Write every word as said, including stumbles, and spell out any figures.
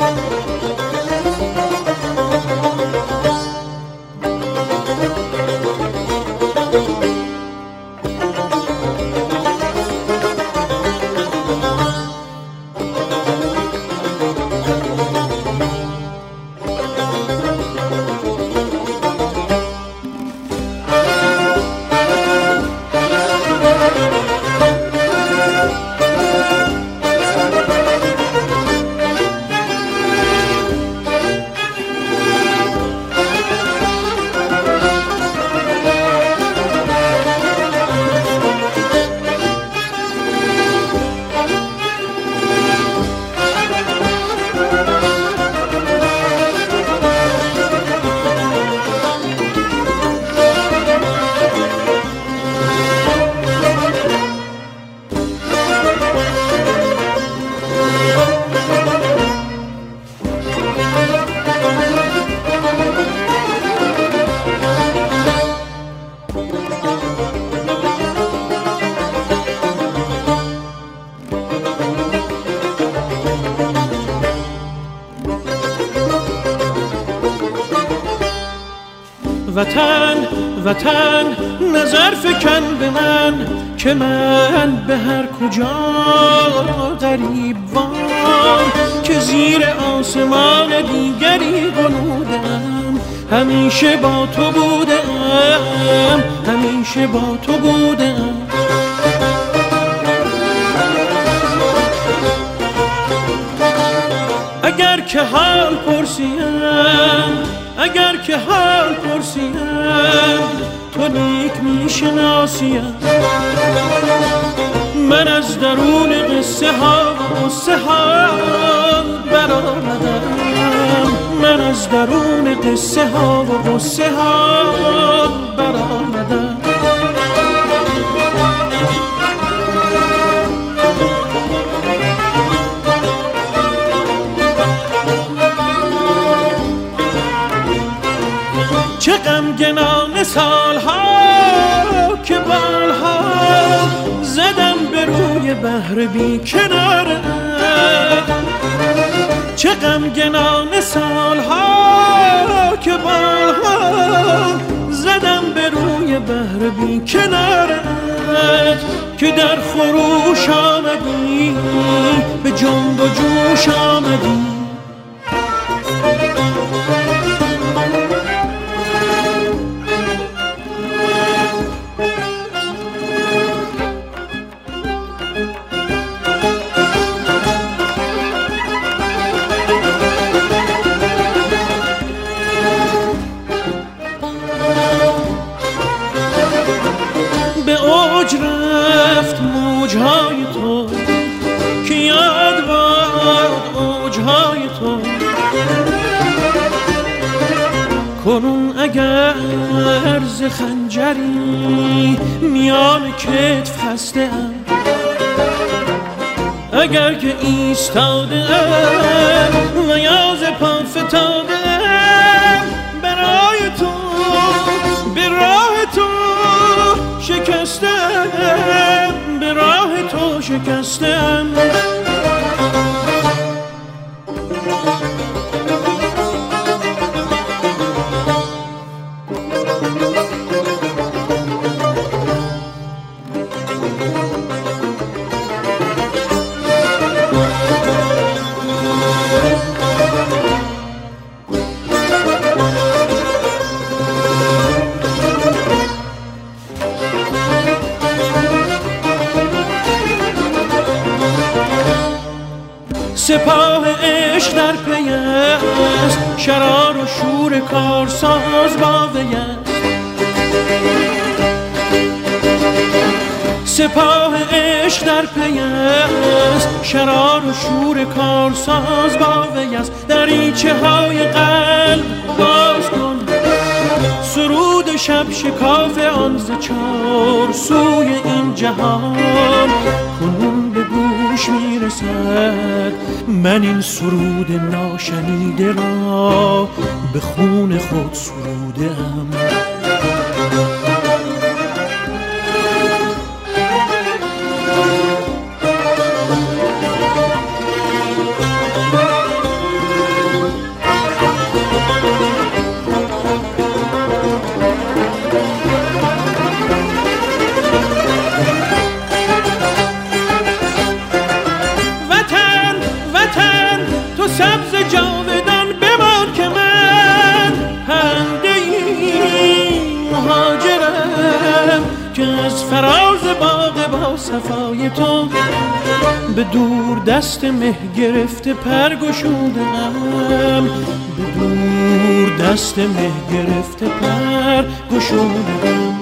وطن وطن نظر فکن به من که من به هر کجا غریب وار که زیر آسمان دیگری غنودم همیشه با تو بودم همیشه با تو بودم اگر که حال پرسیم اگر که حال پرسیم تو نیک میشناسیم من از درون قصه ها و قصه ها برآمدم من از درون قصه ها و قصه ها برآمدم چه غمگنان سالها که بالها زدم به روی بحر بی کناره چه غمگنان سالها که بالها زدم به روی بحر بی کناره که در خروش آمدی به جنب و جوش آمدی رفت موجهای تو که یاد باد اوجهای تو کنون اگر ز خنجری میان کتف هسته ام اگر که ایستاده ام و یا ز پا فتاده ام برای تو به راه تو شکستم به راه تو شکستم سپاه عشق در پی است شرار و شور کارساز با وی است سپاه عشق در پی است شرار و شور کارساز با وی است دریچه های قلب باز کن سرود شب شکاف آن ز چار سوی این جهان کنون به گوش میرسد من این سرود ناشنیده را به خون خود سروده‌ام سبز جاودان بمان که من پرنده مهاجرم که از فراز باغ با صفای تو به دور دست مه گرفته پر گشودم، به دور دست مه گرفته پر گشودم.